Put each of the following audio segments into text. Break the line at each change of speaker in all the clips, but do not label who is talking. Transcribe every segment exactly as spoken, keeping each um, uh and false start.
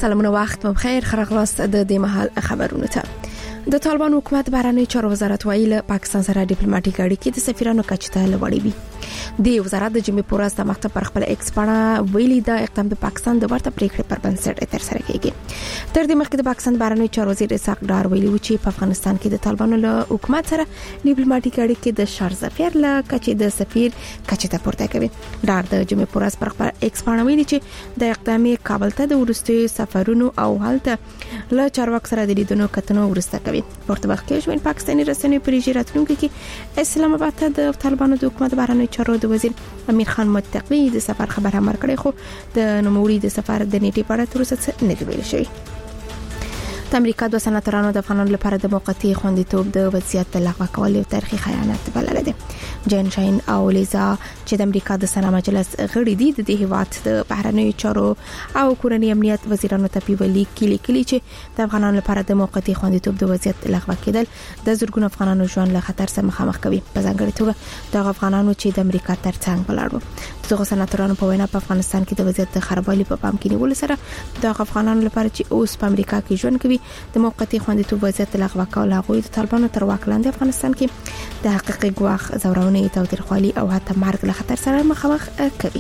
سلامونه وخت بخیر خرغلاست د دې محل خبرونه ته د طالبان حکومت بهرنی چارو وزارت ویل پاکستان سره ډیپلوماټیک اړیکې د سفیرانو کچه ته لوړې وي. د وزارت د جمعې پر ورځ د مخته پر خپل ایکس باندې ویلي د اقدام د پاکستان د ورته پریکړې پر بنسټ تر سره کیږي. تر دې مخکې د پاکستان بهرنی چارو وزیر اسحاق ډار ویلي و چې په افغانستان کې د طالبانو له حکومت سره ډیپلوماټیک اړیکې د شر سفیر له کچې د سفیر کچه ته پورته کوي. ډار د جمعې پر ورځ پر خپل ایکس باندې ویلي چې د اقدامي کابل ته د ورستي سفرونو او حالت له چارواک سره د لیدونو کتنو ورسته کوي. پورته وخت کې شوین پاکستاني رسنۍ پریږي راتلونکي کې اسلام آباد ته د طالبانو د حکومت بهرنی چارو د وزیر امیر خان متقی د سفر خبر هم ورکړي خو د نوموړي د سفر د نیټې په اړه ترڅه نه دی ویل شوی. د امریکا د سناتورانو د افغانانو لپاره د موقتی خوندیتوب د وضعیت لغوه کول یو تاریخي خیانت بلل دي. جین شاین او لیزا چې د امریکا د سنا مجلس غړي دي د دې هیواد د بهرنی چارو او کورنۍ امنیت وزیرانو ته پیولي کلی کلی چې د افغانانو لپاره د موقتی خوندیتوب د وضعیت لغوه کېدل د زورګونو افغانانو ژوند له خطر سره مخامخ کوي. په ځانګړي توګه د افغانانو چې د امریکا ترڅنګ ولاړ دغه سناتورانو په وینا په افغانستان کې د وضعیت د خرابوالي په پام کې نیول سره د افغانانو لپاره چې اوس په امریکا کې ژوند کوي د موقتی خوندیتوب وضعیت لغوه کول هغه د طالبانو تر واک لاندې افغانستان کې د حقیقي ګواخ زورونه توترخوالي او حتی مرګ له خطر سره مخامخ کوي.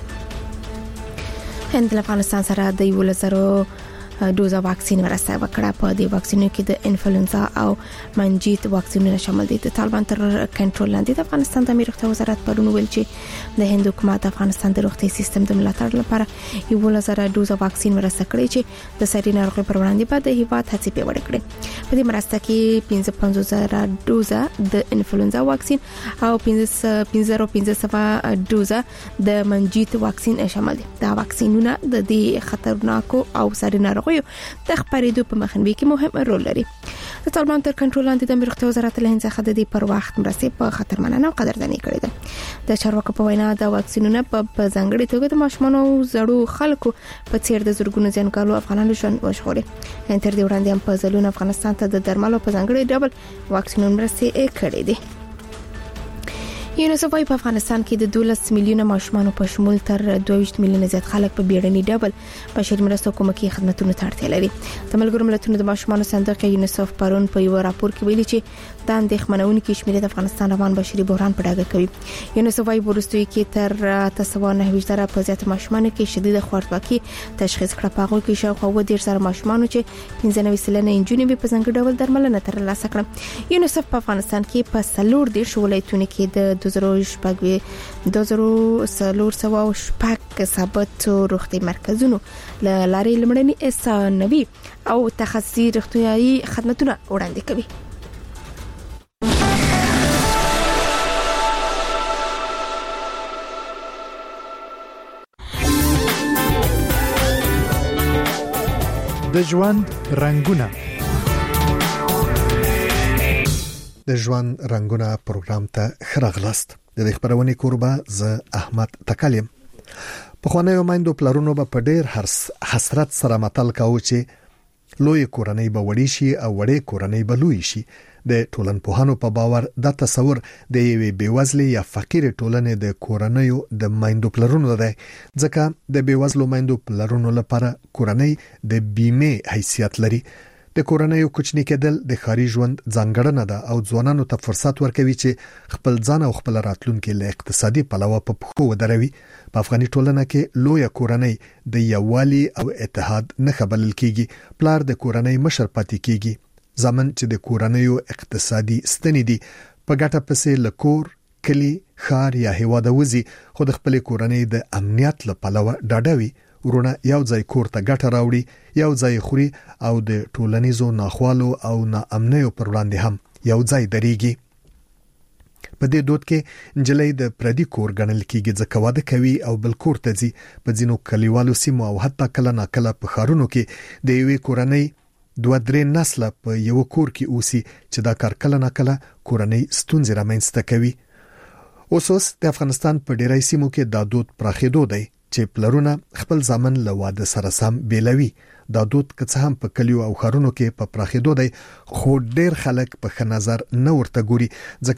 هند له افغانستان سره د یو لزرو دوزه واکسین ورسته وکړه. په دې واکسینو کې د انفلوئنزا او منجیت واکسینونه شامل دي. د طالبان تر کنټرول لاندې د افغانستان د امنیت روغتیا وزارت پرون ویل چې د هند حکومت افغانستان د روغتي سیستم د ملاتړ لپاره یو لزر دوزه واکسین ورسته کړی چې د ساري ناروغي پر وړاندې به د هیواد هڅې پیاوړې کړي. په دې مرسته کې پنځه پنځوس زره دوزه د انفلوئنزا واکسین او پنځه زره پنځه سوه دوزه د منجیت واکسین شامل دي. دا واکسینونه د دې خطرناکو او ساري ناروغي د خبرېدو په مخنیوي کې مهم رول لري. د طالبان تر کنټرول لاندې د امنیت روغتیا وزارت له هند څخه د دې پر وخت مرستې په خطرمنانه او قدرداني کړې ده. د چارواکو په وینا د واکسینونو په ځانګړي توګه د ماشومان او زړو خلکو په څیر د زورګونو ځانګړو افغانانو ژوند وژغوري. تر دې وړاندې هم په ځلون افغانستان ته د درملو په ځانګړي ډول واکسینونه مرستې کړې دي. یونیسف وايي په افغانستان کې د دولس میلیونه ماشومان په شمول تر دوه میلیونه زیات خلک په بیړني ډول بشري مرستو کومکي خدماتونو ته اړتیا لري. د ملګرو ملتونو د ماشومان صندوق یونیسف پرون په یو راپور کې ویلي چې د اندېښمنونکو شمېر د افغانستان روان بشري بحران په ډاګه کوي. یونیسف وايي ورستوي کې تر تسعه نهه زره په زیات ماشومان کې شدید خوارځواکي تشخیص کړه. په هغه کې شاوخوا اووه دېرش زره ماشومان چې پنځه نوي سلنه نجونې په ځانګړي ډول درملنه ترلاسه کړه. یونیسف په افغانستان کې په څلور دېرش ولایتونو کې د دوه زره شپږ دوه زره څلور سوه شپږ ثابت روغتي مرکزونو له لارې لمړني اسانوي او تخصصي روغتيایي خدماتونه وړاندې کوي.
د ژوند رنگونه د ژوند رنگونه پروګرام ته خراغلاست. د خبرونه کوربه ز احمد تکلم. په خوانیو مایندو پلارونو په ډیر حسرت سره متل کاوه چې لوی کورنۍ به وړي شي او وړي کورنۍ به لوی شي. د ټولنپوهانو په باور دا تصور د یوې بیوزلې یا فقیر ټولنې د کورنۍ د مایندو پلارونو دی، ځکه د بیوزلو مایندو پلارونو لپاره کورنۍ د بیمه حیثیت لري. د کورنۍ کوچنی کېدل د خاري ژوند ځانګړنه ده او ځوانانو ته فرصت ورکوي چې خپل ځان او خپل راتلونکي له اقتصادي پلوه په پخو ودروي. په افغاني ټولنه کې لوی کورنۍ د یووالي او اتحاد نه خبرل کیږي. پلار د کورنۍ مشر پاتې کیږي. ځمن چې د کورنۍ اقتصادي ستنې دي په ګټه پسې لکور کلی خار یا هیواد وزي خو د خپل کورنۍ د امنیت لپاره ډاډوي. ورونه یو ځای کور ته ګټه راوړي، یو ځای خوري او د ټولنیزو ناخوالو او ناامنیو پر وړاندې هم یو ځای درېږي. په دې دود کې نجلۍ د پردي کور ګڼل کېږي ځکه واده کوي او بل کور ته ځي. په ځینو کلیوالو سیمو او حتی کله ناکله په ښارونو کې د یوې کورنۍ دوه درې نسله په یو کور کې اوسي چې دا کار کله ناکله کورنۍ ستونزې رامنځته کوي. اوس د افغانستان په ډیری سیمو کې دا دود پراخېدو دی چې پلرونه خپل ځامن له واده سره سم بیلوي. دا دود که څه هم په کلیو او ښارونو کې په پراخېدو دی خو ډېر خلک په ښه نظر نه ورته ګوري ځکه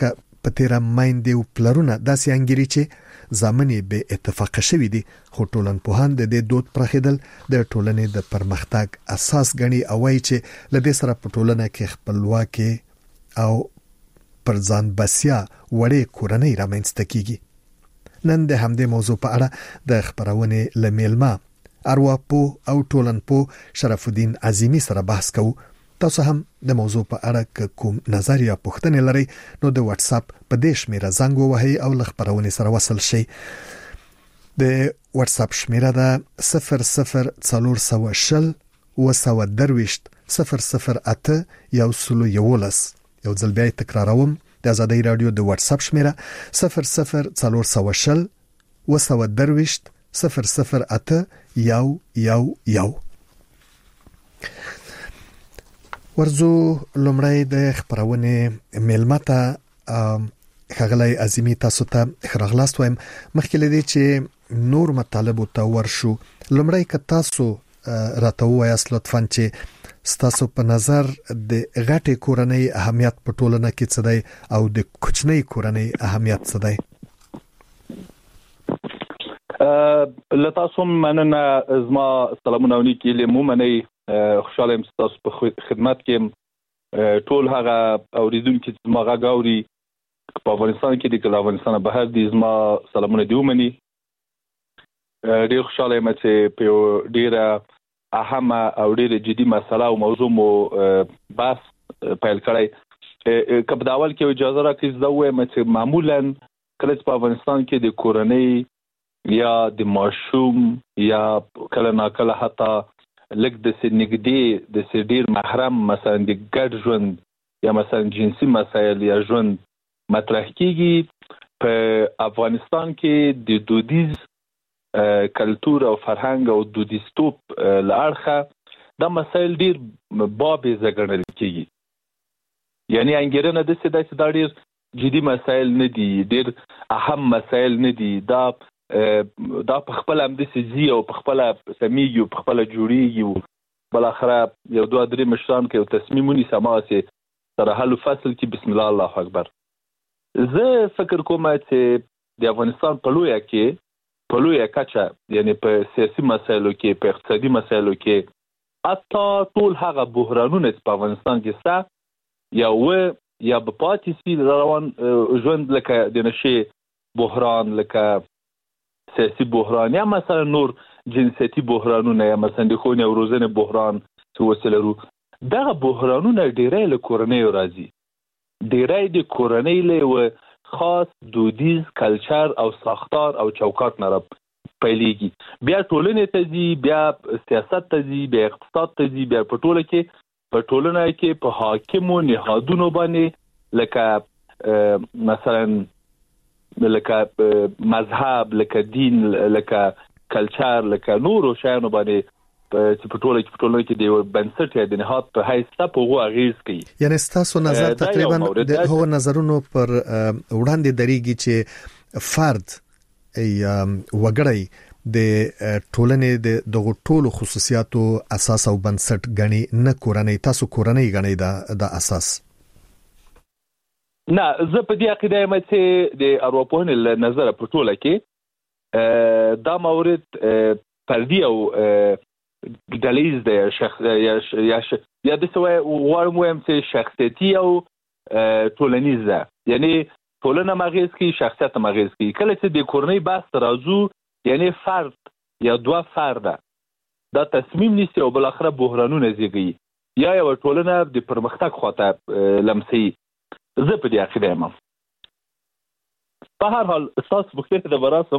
په تیره مایندې او پلرونه داسې انګیري چې ځامنې به اتفاق شوي دي، خو ټولنپوهان د دې دود پرخیدل د ټولنې د پرمختګ اساس غني او وایي چې لدې سره په ټولنه کې خپلواکي او پر ځان بسیا وړې کورنۍ رامنځته کیږي. نن د همدې موضوع په اړه د خبرونې لمیلما ارواپوه او ټولنپوه شرف الدین عظیمی سره بحث کوو. تاسو هم د موضوع په اړه کوم نظر یا پوښتنه لرئ نو د واتس اپ په دې شمیره زنګ ووهئ او له خبرونې سره وصل شئ. د واتس اپ شمیره ده صفر صفر څلور سوه شل اوه سوه درویشت صفر صفر اته یو سلو یولس. یو ځل بیا تکراروم، د آزادۍ رادیو د واتس اپ شمیره صفر صفر څلور سوه شل اوه سوه درویشت صفر صفر اته یو یو یو. ورزو لومړی د خبرونې میلمته ښاغلی عظیمی تاسو ته ښه وایم. مخکې له دې چې نور مطالبو ته ورشو، لومړی که تاسو راته ووایاست لطفاً چې ستاسو په نظر د غټې کورنۍ اهمیت په ټولنه کې څه دی او د کوچنۍ کورنۍ اهمیت څه دی؟
له تاسو مننه. زما سلامونه ونیکي لمومنۍ، خوشاله یم تاسو په خدمت کې ټول هغه اوریدونکو چې زما غږ اوري په افغانستان کې دي که له افغانستانه بهر دي، زما سلامونه دې ومني. ډېر خوشاله یم چې په یو ډېره اهمه او ډېره جدي مسله او موضوع مو بحث پیل کړی. که په اول کې اجازه راکړئ زه ووایم چې معمولا کله چې په افغانستان کې د کورنۍ یا د ماشوم یا کله ناکله حتی لږ د سې نږدې د سې ډېر محرم مثلا د ګډ ژوند یا مثلا جنسي مسایل یا ژوند مطرح کیږي، په افغانستان کې د دودیز کلتور او فرهنګ او دودیستوب له اړخه دا مسایل ډېر بابیزه ګڼل کیږي. یعنی انګیرنه داسې ده چې دا ډېر جدي مسایل نه دي، ډېر اهم مسایل نه دي، دا دا په خپل همداسې ځي او په خپله سمیږي او په خپله جوړیږي او بالاخره یو دوه درې مشران که یو تصمیم ونیسي هماغسې سره حل و فصل کې بسم الله الله اکبر. زه فکر کوم چې د افغانستان په لویه کې په لویه کچه یعنی په سیاسي مسایلو کې، په اقتصادي مسایلو کې، حتی ټول هغه بحرانونه چې په افغانستان کې شته یا و یا به پاتې سي روان ژوند، لکه د نشې بحران، لکه سیاسي بحران یا مثلا نور جنسیتي بحرانونه یا مثلا د ښوونې او روزنې بحران چې اوس لرو، دغه بحرانونه ډېری له کورنیو راځي. ډېری د کورنۍ له یوه خاص دودیز کلچر او ساختار او چوکاټ نه پیلېږي، بیا ټولنې ته ځي، بیا سیاست ته ځي، بیا اقتصاد ته ځي، بیا په ټوله کې په ټولنه کې په حاکمو نهادونو باندې لکه مثلا لکه مذهب، لکه دین، لکه کلچر، لکه نورو شیانو باندې چې په ټوله کې په ټولنه کې د یو بنسټ یا د نهاد په حیث ته په هغو اغېز کوي.
یعنې ستاسو نظر تقریبا د هغو نظرونو پر وړاندې درېږي چې فرد یا وګړی د ټولنې د دغو ټولو خصوصیاتو اساس او بنسټ ګڼي، نه کورنۍ. تاسو کورنۍ ګڼئ دا د اساس؟
نه، زه په دې عقیده یم چې د ارواپوهنې له نظره په ټوله کې دا مورد فردي او ډلیز دی، شخص یا یا یا داسې غواړم ووایم چې شخصیتي او ټولنیز ده. یعنی ټولنه هم اغېز کوي، شخصیت هم اغېز کوي. کله چې د کورنۍ بحث ته راځو، یعنی فرد یا دوه فرده دا تصمیم نیسي او بالاخره بحرانونه زیږوي یا یوه ټولنه د پرمختګ خواته لمسوي. زه په دې عقیده یم. په هر حال ستاسو پوښتنې ته به راسم.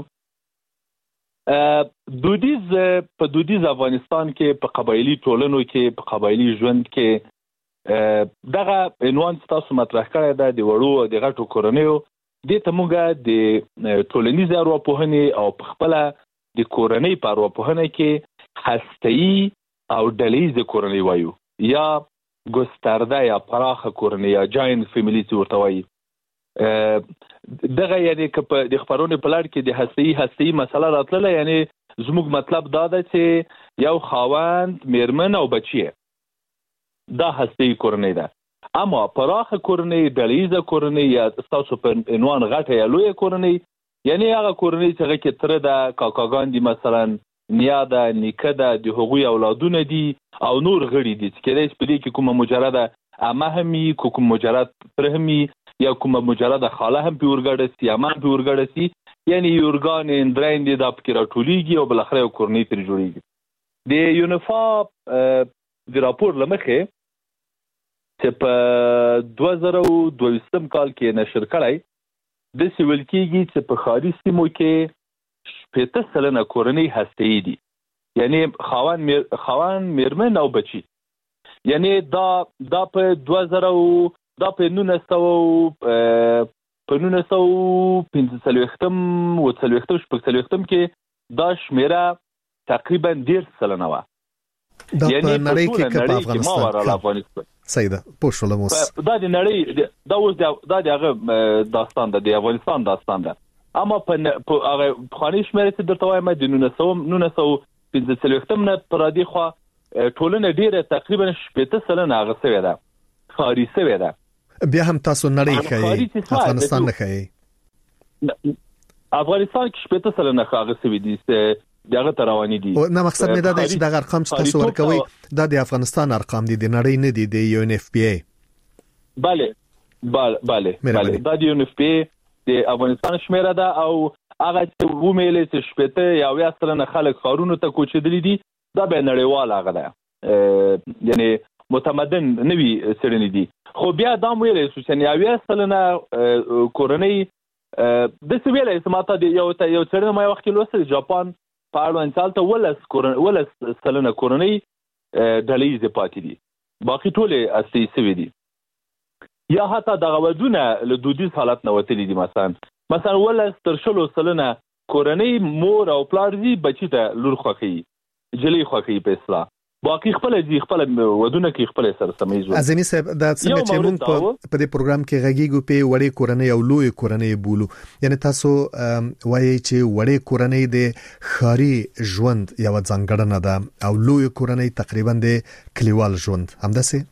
دودیز په دودیز افغانستان کې په قبایلي ټولنو کې، په قبایلي ژوند کې دغه عنوان چې تاسو مطرح کړی ده د وړو او د غټو کورنیو، دې ته موږ د ټولنیزې ارواپوهنې او په خپله د کورنۍ په ارواپوهنه کې هسته‌ایي او ډلهیزه کورنۍ وایو، یا ګسترده یا پراخه کورنۍ یا جاینټ فیملي چې ورته وایي. دغه یعنی که په د خپرونې په لړ کې د هسته‌ایي هسته‌ایي مسله راتلله، یعنی زموږ مطلب دا ده چې یو خاوند، میرمن او بچی دا هسته‌ایي کورنۍ ده. اما پراخه کورنۍ ډلهیزه کورنۍ یا تاسو په عنوان غټه یا لویه کورنۍ یعنی هغه کورنۍ چې هغه کې تر د کاکاګان دي مثلا نیا ده نیکه ده د هغوی اولادونه دي او نور غړي دي چې کېدای شي په دې کې کومه مجرده عمه هم وي کوم مجرد تره هم وي یا کومه مجرده خاله هم پې ورګډه سي عمه هم پې ورګډه سي یعنی یورګانې اندرایندې دا پکې راټولیږي او بالاخره یو کورنۍ ترې جوړیږي. د یونیفا د راپور له مخې چې په دوه زره دوه ویشتم کال کې نشر کړی داسې ویل کېږي چې په ښاري سیمو کې شپېته سلنه کورنۍ هسته‌ایي دي یعنی خاوند میر خاوند میرمن او بچي یعنی دا دا په دوه زره دا په نولس سوه په نولس سوه پنځه څلوېښتم اووه څلوېښتم شپږ څلوېښتم کې دا شمیره تقریبا دېرش سلنه وه.
دا په نړۍ کې که په افغانستان صحیح ده پوه شولم اوس
دا د نړۍ دا اوس دا د هغه داستان ده د افغانستان داستان ده اما په هغه پخواني شمیرې چې درته وایم د نولس سوه نولس سوه پنځه څلوېښتم نه پر دې خوا ټولنه ډېره تقریبا شپېته سلنه هغه سوې ده ښاري سوې ده.
بیا هم تاسو نړۍ ښایي افغانستان نه ښایي
افغانستان کې شپېته سلنه هغه سوې دي دغه تروانی دي.
نه مقصد مې دا دی چې د ارقام چې تاسو ورکوي دا د افغانستان ارقام دي د نړۍ نه دي د یو ان اف پی ای.
bale bale bale bale دا د یو ان اف پی ای د افغانستان شمیره ده او هغه چې ومېلې چې شپېته یا اویا سلنه خلک ښارونو ته کوچېدلي دي دا به نړیوال هغه ده یعنی متمدن نوي څېړنې دي. خو بیا دا ویلې چې اویا سلنه کورنۍ د څه ویلې چې ماته د یو یو څېړنه ما وخت کې لوستل جاپان په اړوند سال ته ولس کورن ولس سلنه کورنۍ ډلهیزه پاتې دي باقي ټولې اصلي سوي دي یا حتی دغه ودونه له دودیز حالت نه وتلي دي. مثلا مثلا ولس تر شلو سلنه کورنۍ مور او پلار دي بچی ته لور خوښي جلی خوښي په اصطلاح باقي خپل دي خپل ودونه کې خپل سره سمېږي.
اعظمي صاحب دا څنګه چې موږ په دې پروګرام کې غږیږو په وړې کورنۍ او لوی کورنۍ بولو یعنی تاسو وایي چې وړې کورنۍ د ښاري ژوند یو ځانګړنه ده او لوی کورنۍ تقریبا د کلیوال ژوند همداسې.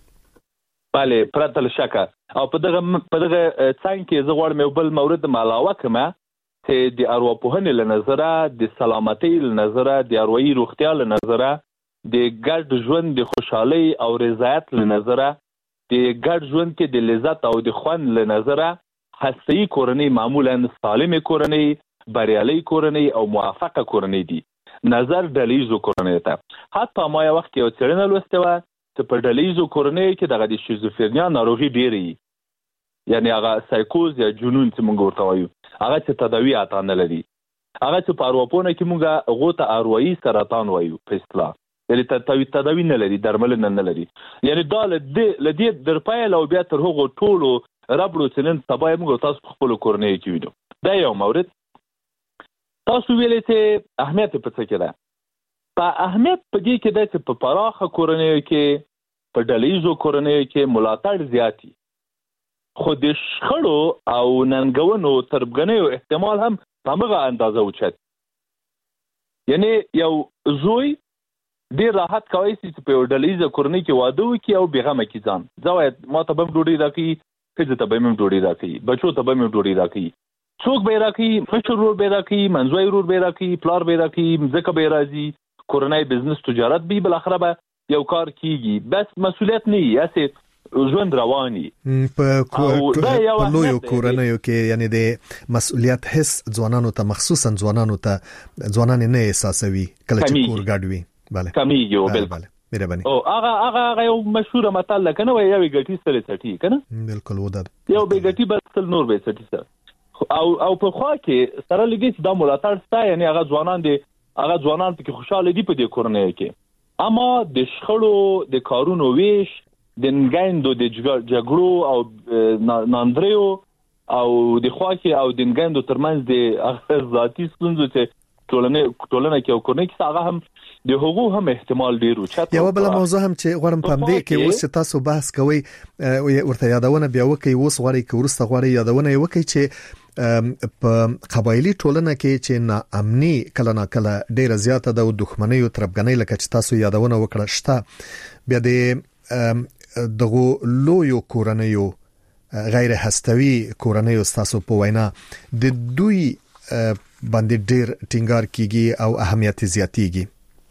bale پرته له شکه او په دغه په دغه څنګه کې زه غواړم یو بل مورد علاوه کړم چې د ارواپوهنې له نظره د سلامتۍ له نظره د اروایي روغتیا له نظره د ګډ ژوند د خوشحالۍ او رضایت له نظره د ګډ ژوند کې د لذت او د خوند له نظره هسته‌ایي کورنۍ معمولا سالمه کورنۍ بریالۍ کورنۍ او موفقه کورنۍ دي نظر ډلهیزو کورنۍ ته. حتی ما یو وخت یو څېړنه لوستې وه چې په ډلهیزو کورنۍ کې دغه د شیزوفرنیا ناروغي ډېرې یعنی هغه سایکوز یا جنون چې موږ ورته وایو هغه چې تداوی عطا نه لري هغه چې په ارواپوهنه کې موږ هغو ته اروایي سرطان وایو په اصطلاح یعنی تداوی نه لري درملنه نه لري یعنی دا له دې در پایل او بیا تر هغو ټولو ربړو چې نن سبا یې موږ تاسو په خپلو کورنیو کې وینو. دا یو مورد. تاسو ویلې چې اهمیت په څه کې ده. په اهمیت په دې کې ده چې په پراخه کورنیو کې په ډلهیزو کورنیو کې ملاتړ زیاتی خو د شخړو او ننګونو تربګنیو احتمال هم په هغه اندازه اوچت یعنی یو زوی ډیر راحت کوي چې په ډلهیزه کورنۍ کې واده وکړي او بیغمه کې ځان ځوای ما ته به ډوډۍ راکړي ښځې ته به مې ډوډۍ راکړي بچو ته به مې ډوډۍ راکړي څوک به یې راکړي مشر ورور به یې راکړي منځوی ورور به یې راکړي پلار به یې راکړي مځکه به یې راځي کورنۍ بزنس تجارت به بالاخره به یو کار کیږي بس مسؤلیت نه یې هسې ژوند رواني
په لویو کورنیو کې یعنی د مسؤلیت حس ځوانانو ته مخصوصا ځوانانو ته ځوانان نه احساسوي کله چې کور ګډ وي. بله
کمیږي او بالکل
مهرباني
او هغه هغه یو مشهور متل ده کنه وایي یو ګټي سره سټي کنه
بالکل ودا
یو به ګټي بس نور به سټي سره او او په خوا کې سره لګي چې دا ملاتړ ستا یعنی هغه ځوانان دي هغه ځوانان چې خوشاله دي په دې کورنۍ کې اما د شخړو د کارونو ویش د نګاندو د جګړو او ناندریو او د خوا کې او د نګاندو ترمنځ د ذاتي ستونزو چې ټولنه ټولنه کې او کورنۍ کې هغه هم د حقوق هم احتمال ډیر اوچت.
یو بل موضوع هم چې غواړم په دې کې اوس تاسو بحث کوئ ورته یادونه بیا وکي اوس غواړي چې ورسته غواړي یادونه وکي چې په قبایلی ټولنه کې چې ناامني کله نا کله ډیره زیاته ده او دښمنۍ او تربګنۍ لکه چې تاسو یادونه وکړه شته بیا د دغه لویو کورنیو غیر هستوي کورنیو تاسو په وینا د دوی باندې ډیر ټینګار کیږي او اهمیت زیاتیږي؟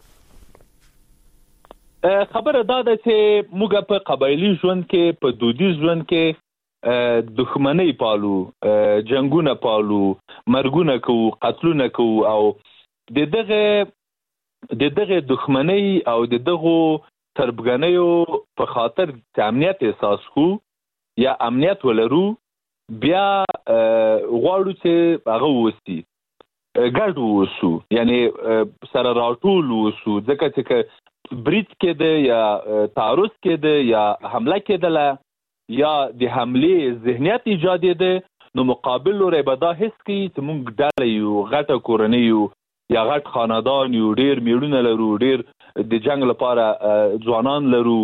خبره دا ده چې موږ په قبایلی ژوند کې په دودیز ژوند کې دښمنۍ پالو، جنگونه پالو، مرګونه کوو، قتلونه کوو او د دغه د دغه دښمنۍ او د دغه تربګنیو په خاطر چې امنیت احساس کو یا امنیت ولرو بیا غواړو چې هغه وسی ګډ ووسو، یعنی سره راټول ووسو، ځکه چې برید کېده یا تعرض کېده یا حمله کېدله یا د حملې ذهنیت ایجادېده، نو مقابل لوري به دا حس کوي چې موږ ډله یو، غټه کورنۍ یو یا غټ خاندان یو، ډېر میړونه لرو، ډېر د جنگ لپاره ځوانان لرو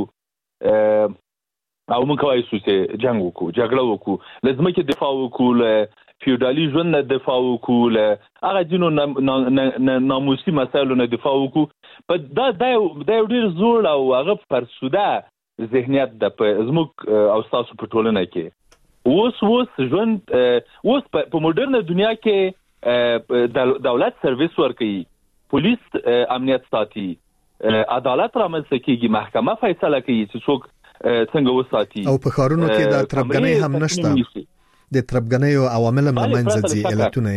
او موږ کولی شو چې جنگ وکړو، جګړه وکړو، له ځمکې دفاع وکړو، له فیوډالي ژوند نه دفاع وکړو، له هغه ځینو ناموسي مسایلو نه دفاع وکړو. دا دا یو ډېر زوړ او هغه فرسوده ذهنیت ده په زموږ او ستاسو په ټولنه کې. اوس اوس ژوند اوس په موډرنه دنیا کې دولت سرویس ورکوي، پولیس امنیت ساتي، عدالت رامنځته کیږي، محکمه فیصله کوي چې څوک څنګه وساتي، او
په ښارونو کې د تربګنۍ هم نشته، د تربګنۍ عوامل هم منځ ځي علتونه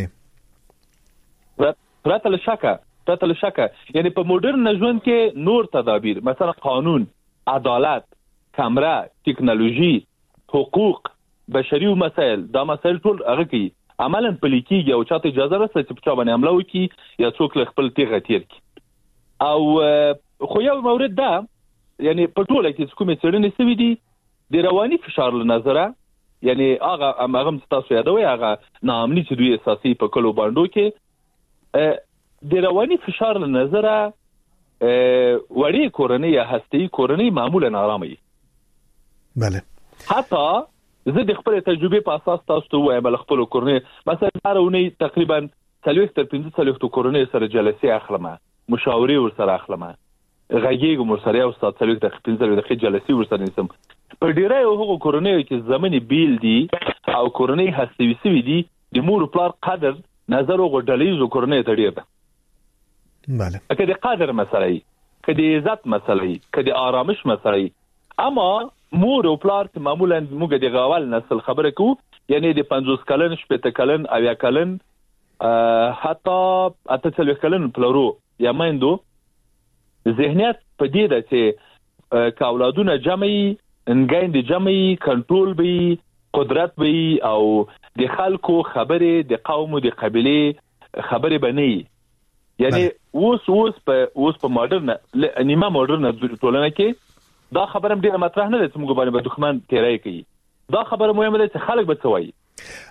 پرته له شکه پرته له شکه یعنی په موډرن ژوند کې نور تدابیر، مثلا قانون، عدالت، کمره، ټکنالوژي، حقوق، بشري مسائل، دا مسائل ټول هغه کوي عملاً پلي کېږي او چاته اجازه رسي چې په چا باندې حمله وکړي یا څوک له خپل تیغه تیر کړي. او خو یو مورد ده، یعنی په ټوله کې کومې څېړنې شوي دي د رواني فشار له نظره، یعنی هغه هغه تاسو یادوي هغه ناامني چې دوی اساسي په کلو باندو کې د رواني فشار له نظره وړي کورنۍ یا هستي کورنۍ معمولا آرامه وي.
بله،
حتی زه د خپل تجربې په اساس تاسو ته وایم، بل خپل کورنۍ مثلا هرونی تقریبا څلوېښت تر پنځه څلوېښت کورنۍ سره جلسې اخلم، مشاورې ورسره اخلم، غږیږم ورسره او ستاسو څلوېښت تر پنځه دقیقې جلسې ورسره نیسم. په ډیری هغو کورنیو کې زمونې بیل دي او کورنۍ هستوي سوي دي، د مور پلار قدر نظر او ډلهیزو کورنۍ ته ډیر ده.
بله،
که د قدر مسله وي، که د عزت مسله وي، که د آرامش مسله وي، اما مور او پلار چې معمولا موږ د غاول نسل خبره کوو، یعنی د پنځوس کلن، شپېته کلن، اویا کلن، حتی اته څلوېښت کلن پلارو یا میندو ذهنیت په دې ده چې که اولادونه جمع وي، انګیندې جمع وي، کنټرول به وي، قدرت به وي او د خلکو خبرې د قوم د قبیلې خبرې به نه وي. یعنی اوس اوس په اوس په ماډرن نیمه ماډرن ټولنه کې دا خبره هم ډېره مطرح نه ده چې موږ باندې به دښمن تیری کوي. دا خبره مهمه ده چې خلک به څه وایي.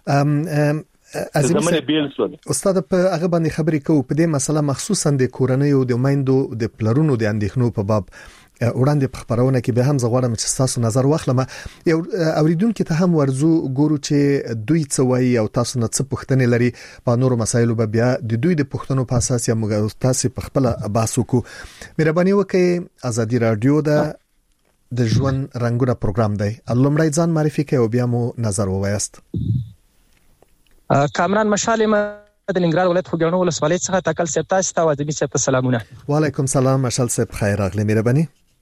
استاد په هغه باندې خبرې کوو په دې مسله، مخصوصا د کورنۍ او د میندو د پلرونو د اندېښنو په باب وړاندې په خبرونه کې به هم زغواړم چې تاسو نظر واخلم. یو اوریدونکو ته هم ورزو ګورو چې دوی څه وایي او تاسو نه څه پوښتنې لري په نورو مسایلو به بیا د دوی د پوښتنو په اساس یا موږ تاسو په خپل بحث وکړو. مهرباني وکړئ، ازادي رادیو د د ژوند رنگونه پروګرام دی، لومړی ځان معرفي کړئ او بیا مو نظر ووایاست.
کامران مشال ما د ننګرهار ولایت خوګانو ولسوالۍ څخه تاکل صاحب تاسو ته وادي صاحب ته سلامونه.
وعلیکم سلام مشال صاحب، خیر راغلی. مهرباني.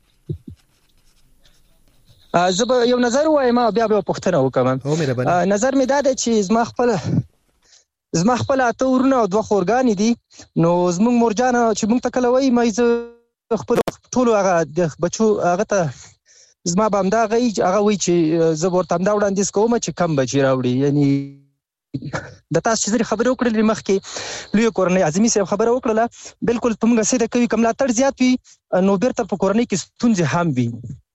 زه به یو نظر وایم بیا به پوښتنه وکم. نظر مې دا دی چې زما خپل زما خپل اته ورونه او دوه خورګانې دي، نو زموږ مورجانه چې موږ ته کله وایي مې زه خپل ټولو هغه د بچو هغه ته زما به همدا هغه هغه وایي چې زه ورته همدا وړاندیز کوم چې کم بچي راوړي. یعنی د تاسو چې خبرې وکړلې مخکې لوی کورنۍ اعظمي صاحب خبره وکړله، بالکل په موږ سره کوي کوم ملاتړ زیات وي نو بیرته په کورنۍ کې ستونزې هم وي.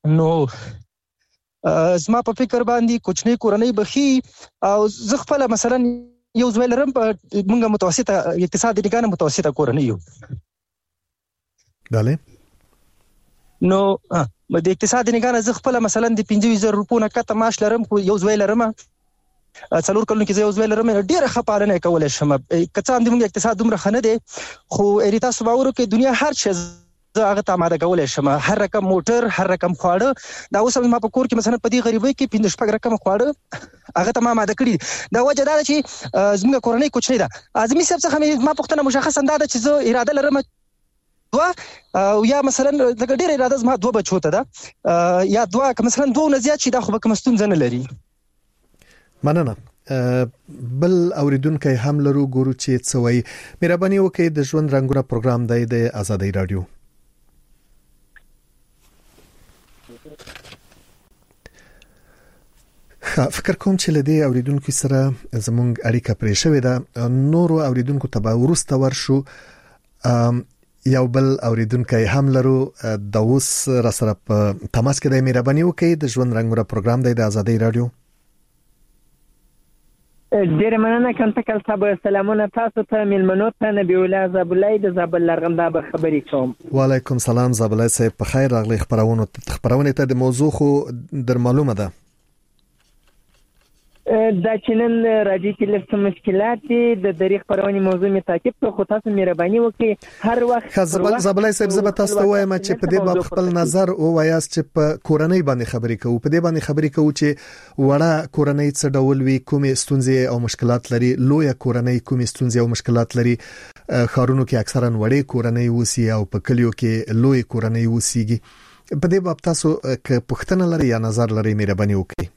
نو زما په فکر باندې کوچنۍ کورنۍ بخي او زه خپل مثلا یو زوی لرم، په موږ متوسطه اقتصادي نگاه متوسطه کورنۍ یو.
بله،
نو د اقتصادي نگاه زه خپل مثلا د پنځه زره روپو نه کته معاش لرم، خو یو زوی لرم، څلور کلونو کې زه یو زوی لرم، ډېره ښه پالنه کولی شم. که څه هم د موږ اقتصاد دومره ښه نه دی، خو تاسو باور وکړئ دنیا هر شی زه هغه ته آماده کولای شم. هر رقم موټر، هر رقم خواړه، دا اوس ما په کور کې مثلا په دې غریبۍ کې پنځه شپږ رقم خواړه هغه ته ما آماده کړي. دا وجه دا ده چې زموږ کورنۍ کوچنۍ ده. اعظمي صاحب څخه ما پوښتنه مشخصا دا ده چې زه اراده لرم دوه او یا مثلا لکه ډېر اراده زما دوه بچو ته ده یا دوه که مثلا دوه نه زیات شي دا خو به کوم ستونزه نه لري.
مننه. بل اوریدونکو هم لرو ګورو چې څه وایي. مهرباني وکړئ د ژوند رنگونه پروګرام دی د آزادۍ رادیو. فکر کوم چې لدی اوریدونکو سره زموږ اړیکه پرې شوې ده. نورو اوریدونکو ته به ورسته ورشو. یو بل اوریدونکو هم لرو د اوس را سره په تماس کې دی. مهرباني وکړئ د ژوند رنگونه پروګرام دی د آزادۍ رادیو.
ډیر مننه کوم تکل صاحب. سلامونه تاسو ته ملمنو ته نبی الله زابلای د زابل لرغنده به خبرې کوم.
وعلیکم سلام زابلای صاحب، په خیر راغلی. خبرونه خبرونه ته د موضوع خو در معلومه ده.
دا چنن راځي چې لږ مشکلات دي د دریغ پرونی موضوع می تعقیب ته خو تاسو مهرباني وکړئ هر وخت.
خزبل زابلای صاحب زه به تاسو ته وایم چې په دې باب خپل نظر او وایاست چې په کورنۍ باندې خبرې کوو. په دې باندې خبرې کوو چې وړه کورنۍ څه ډول وي، کومې ستونزې او مشکلات لري، لویه کورنۍ کومې ستونزې او مشکلات لري. خارونو کې اکثرا وړې کورنۍ وسی او په کلیو کې لوی کورنۍ وسیږي. په دې باب تاسو که پوښتنه لري یا نظر لري مهرباني وکړئ.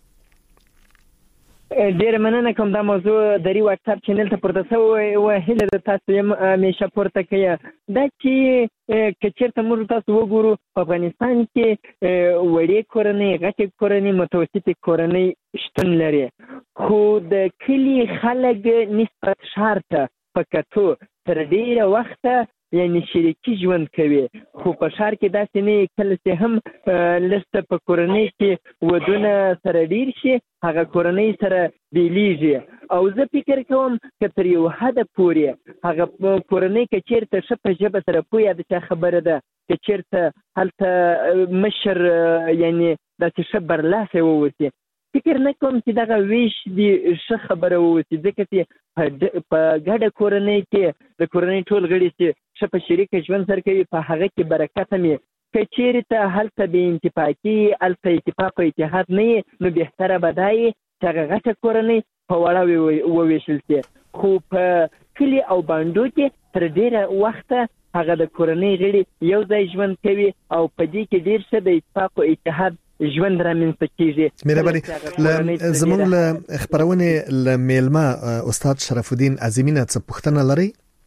ډیر مننه کوم. دا موضوع دری واتس اپ چینل ته پورته شوی او هله د تاسو یم همیشه پورته کړئ. دا چې کچېرته موږ تاسو وګورو په افغانستان کې وړې کورنۍ، غټې کورنۍ، متوسطې کورنۍ شتون لري، خو د کلی خلک نسبت ښار ته په کتو تر ډیره وخته یعنی شریکي ژوند کوي. خو په ښار کې داسې نه کله چې هم لسته په کورنۍ کې ودونه سره ډیر شي هغه کورنۍ سره بیلیږي. او زه فکر کوم چې تر یو حد پورې هغه کورنۍ کې چیرته ښه په ژبه سره پوهه د چا خبره ده چې چیرته هلته مشر یعنی داسې ښه برلاسه ووسي. فکر نه کوم چې دغه ویش دی ښه خبره ووسي، ځکه چې په ګډه کورنۍ کې د کورنۍ ټول غړي چې ښه په شریکه ژوند سره کوي په هغه کې برکت هم وي. که چیرته هلته بې اتفاقي، هلته اتفاق او اتحاد نه وي، نو بهتره به دا وي چې هغه غټه کورنۍ په وړه وویشل شي. خو په کلي او بانډو کې تر ډیره وخته هغه د کورنۍ غړي یو ځای ژوند کوي او په دې کې ډیر څه د اتفاق او اتحاد ژوند رامنځته کیږي.
مهرباني زموږ له خبرونه له میلمه استاد شرف الدین عظیمینه څه پوښتنه لري؟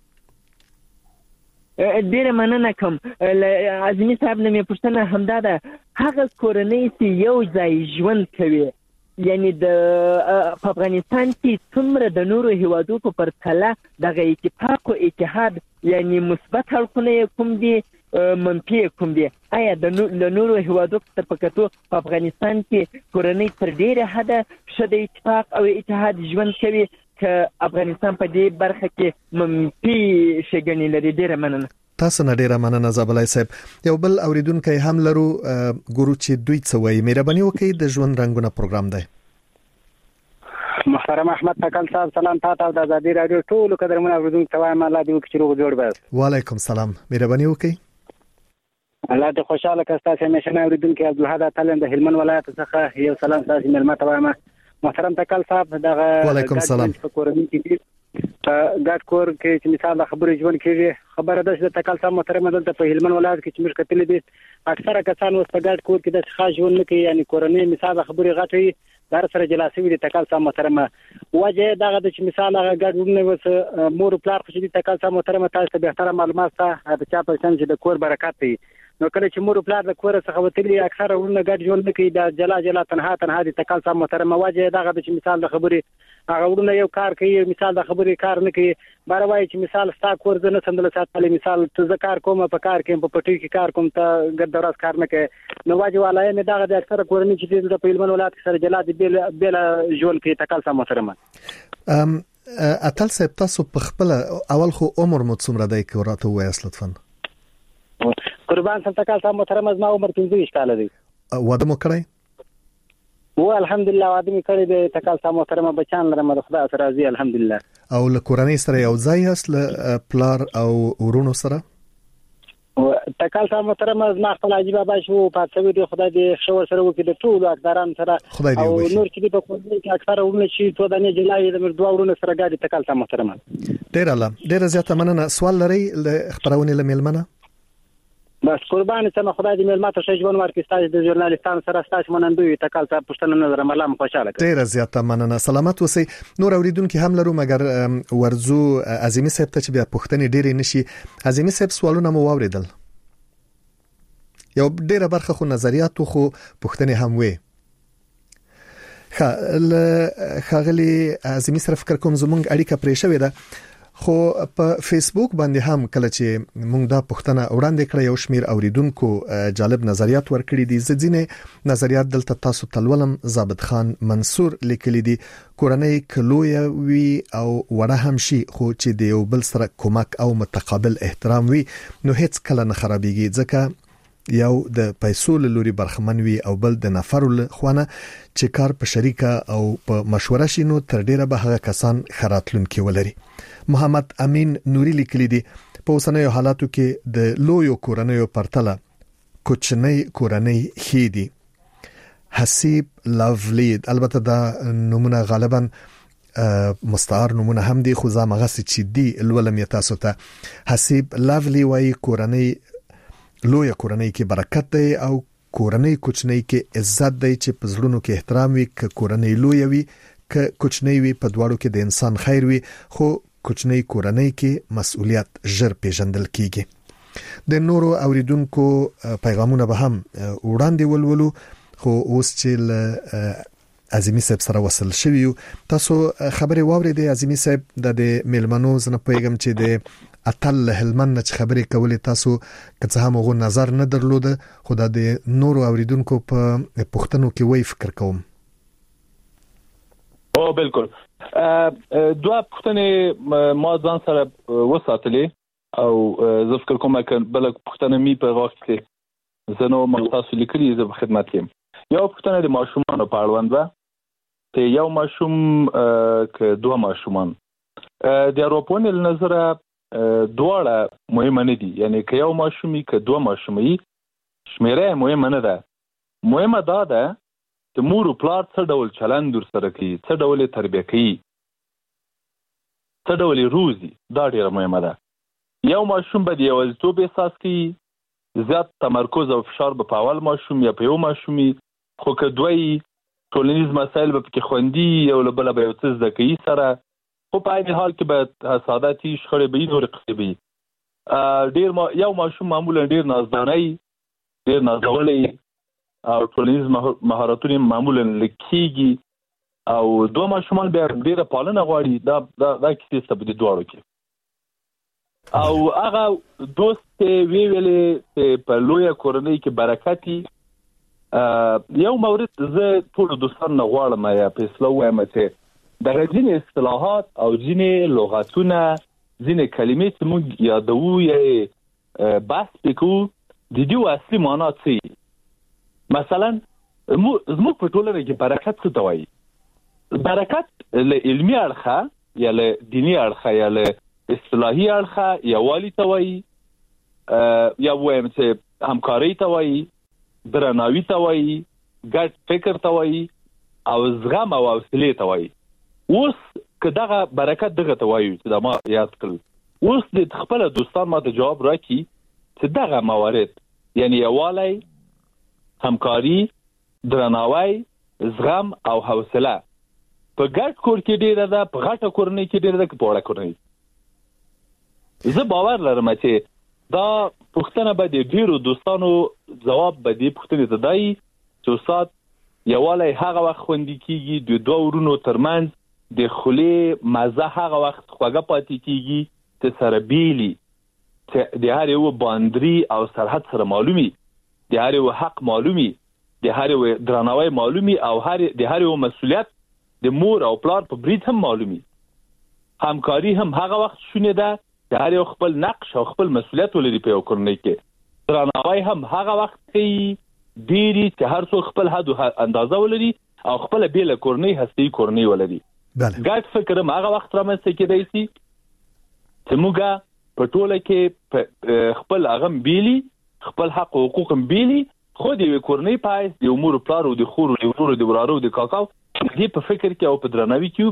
ډیره مننه کوم. عظیمی صاحب نه مې پوښتنه همدا ده، هغه کورنۍ چې یو ځای ژوند کوي یعنی د په افغانستان کې څومره د نورو هیوادو په پرتله دغه اتفاق او اتحاد یعنی مثبت اړخونه کوم دي منفي کوم دي؟ آیا د نورو هیوادو په کتو په افغانستان کې کورنۍ تر ډیره حده ښه د اتفاق او اتحاد ژوند کوي که افغانستان په دې برخه کې منفي شګنې لري؟ ډیره مننه.
تاسو نه ډیره مننه زابلای صاحب. یو بل اوریدونکو هم لرو ګورو چې دوی څه وایي. مهرباني وکړئ د ژوند رنگونه پروګرام دی.
محترم احمد تکل صاحب سلام تاسو د آزادۍ رادیو ټول قدرمن اوریدونکو ته وایم الله دې وکړي چې روغ جوړ بس.
وعلیکم سلام. مهرباني وکړئ.
الله دې خوشاله کړه. تاسو همیشه اوریدونکو عبدالحد تعلم د هلمند ولایت څخه یو سلام تاسو ملمه ته وایم. محترم تکل صاحب دغه
وعلیکم سلام.
ګډ کور کې چې مثال خبرې ژوند کېږي خبره ده چې تکل صاحب محترم دلته په هلمند ولایت کې چې موږ کتلې دي اکثره کسان اوس په ګډ کور کې د ښه ژوند نه کوي، یعنی کورنۍ مثال خبرې غټوي در سره جلاسي وي. تکل صاحب محترم وجه دغه د چې مثال هغه ګډ ورونه وس مور پلار خو چې تکل صاحب محترم تاسو ته بهتره معلومات ته د چا په شان چې د کور برکت دی. نو کله چې مور پلار د کور څخه وتلی اکثره ورونه ګډ ژوند نه کوي، د جلا جلا تنها تنها د تکل صاحب محترم وجه دغه د چې مثال خبرې هغه ورونه یو کار کوي، مثال د خبرې کار نه کوي. بار وایي چې مثال ستا کور زنه سندل ساتلې، مثال ته ز کار کوم په کار کې په پټي کې کار کوم ته ګډ دراز کار نه کوي. نو واجب والای نه دغه د اکثره کورنۍ چې د پیلمن ولایت سره جلا د بیل بیل ژوند کې تکل صاحب محترم.
ام اتل صاحب تاسو په خپل اول خو عمر مو څومره دی که راته وایاست لطفا؟
قربان سم تکل صاحب محترم از ما عمر پنځه ویشت کاله دی.
واده مو کړی؟
و الحمدلله واده مې کړی دی. تکل صاحب محترم بچان لرم د خدای سره راضي الحمدلله. او
له کورنۍ سره یو ځای یاست له پلار او ورونو سره؟
تکال صاحب محترم از ما خپل عجیب بابا شو پاتوي دی خدای دې شو سره وکړي د ټولو اکثران سره او نور چې په کومه کې اکثر ورونه شي تو د نه جلای د دوه ورونه سره ګاډي تکال صاحب محترم
ډیر الله ډیر زیاته مننه. سوال لري خبرونه لملمنه
بس قربان سم خدای دې ملمات شه ژوند ورکړي ستاسو د ژورنالیستانو سره ستاسو منندوی تکال صاحب پښتنه نظر ملام خوشاله کړ.
ډیر زیاته مننه. سلامت اوسئ. نور اوریدونکو هم لرو مګر ورزو عظیمی صاحب ته چې بیا پښتنې ډیرې نشي. عظیمی صاحب سوالونه مو واوریدل. یو ډیره برخه خو نظریات خو پښتنې هم وي. خا خاغلی عظیمی سره فکر کوم زمونږ اړیکه پرې شوې ده خو په فیسبوک باندې هم کله چې موږ دا پښتنه وړاندې کړې یو شمیر اوریدونکو جالب نظریات ورکړي دي. ځینې نظریات دلته تاسو تلولم. ضابط خان منصور لیکلي دي کورنۍ کلوې وی او وړه هم شي خو چې د یو بل سره کومک او متقابل احترام وي نو هیڅ کله نه خرابېږي ځکه یو د پیسو لوري برخمن وي او بل د نفر له خوانه چې کار په شریکه او په مشوره شي نو تر ډیره به هغه کسان خراتلونکي ولري. محمد امین نوري لیکلي دي په اوسنیو حالاتو کې د لویو کورنیو پرتله کوچنۍ کورنۍ هېدي. حسیب لولی البته دا نمونه غالبا مستعار نمونه هم دي خو زمغه چې دي الولم تاسو ته. حسیب لولی وايي کورنۍ لویه کورنۍ کې برکت دی او کورنۍ کوچنۍ کې عزت دی چې په زړونو کې احترام وي. ک کورنۍ لویه وي ک کوچنۍ وي په دواړو کې د انسان خیر وي خو کوچنۍ کورنۍ کې مسؤلیت ژر پیژندل کیږي. د نورو اوریدونکو پیغامونه به هم وړاندې ولولو خو اوس چې عظیمی صاحب سره وصل شوی تاسو خبري واورئ. عظیمی صاحب د میلمنو زنه پیغام چې د اتل هلمند چې خبرې کولې تاسو که څه هم غو نظر نه درلوده خو د نورو اوریدونکو په پښتنو کې وای فکر کوم.
او بالکل دوه پښتنې ما ځان سره وساتلې او زه فکر کوم چې بل پښتنه می په وخت کې زنو مختص لیکلي زه خدمت کوم. یو پښتنه د ماشومان په اړوند ده ته یو ماشوم ک دوه ماشومان د اروپون نظر دواړه مهمه نه دي. یعنی که یو ماشومي که دوه ماشومي شمیره مهمه نه ده. مهمه دا ده چې مور او پلار څه ډول چلند ورسره کوي څه ډول تربیه کوي څه ډول روزي دا ډیره مهمه ده. یو ماشوم به د یوازیتوب احساس کوي زیات تمرکز او فشار به په اول ماشوم یا په یو ماشومي خو که دوی ټولنیز مسایل به پکې خوندي یو له بله به یو څه زده کوي سره خو په این حال کې به حسادتي شخړې به نور قصبي ډیر ما یو ماشوم معمولا ډیر نازداني ډیر نازولي او ټولنیز مهارتونه معمولا لکېږي او دوه ماشومان به ډیره پالنه غواړي دا دا د کیسې سبب دي دواړو کې او هغه دوست وی ویلې په لویه کورنۍ کې برکتي یو مورد زه ټول دوستان نه غواړم یا فیصله وایم چې د ځینې اصطلاحات او ځینې لغتونه ځینې کلمې چې موږ یادوو یا بحث وکړو د دې اصلي معنا څه مثلا زموږ په ټولنه کې برکت څه ته وایي. برکت له علمي اړخه یا له دیني اړخه یا له اصطلاحي اړخه یووالي ته وایي یا وایم چې همکاري ته وایي درناوي ته وایي ګډ فکر ته وایي او زغم او حوصله ته وایي. اوس که دغه برکت دغه ته وایو چې دا ما یاد کړل اوس د خپل دوستان ماته جواب راکړي چې دغه موارد یعنی یووالی همکاري درناوی زغم او حوصله په ګډ کور کې ډیره ده په غټه کورنۍ کې ډیره ده په وړه کورنۍ. زه باور لرم چې دا پښتنه به د ډیرو دوستانو جواب به دی پښتنه ته دی چې استاد یووالی هغه وخت خوندي کیږي د دوه ورونو ترمنځ د خولې مزه هغه وخت خوږه پاتې کیږي چې سره بیلی چې د هر یو باندري او سرحد سره معلومي د هر یو حق معلومي د هر یو درناوی معلومي او هر د هر یو مسؤلیت د مور او پلار په برید هم معلومي. همکاري هم هغه وخت شونه ده د هر یو خپل نقش او خپل مسؤلیت ولري په یو کورنۍ کې. درناوی هم هغه وخت کې ډیری چې هر څوک خپل حد او اندازه ولري او خپل بیل کورنۍ هستي کورنۍ ولري. ګډ فکر هم هغه وخت رامنځته کېدای شي چې موږ په ټوله کې خپل اغم بیلی خپل حق او حقوق بیلي خو د کورنۍ پای د امور پلارو د خورو د ورورو د ورارو د کاکاو دې په فکر کې او په درناوي کې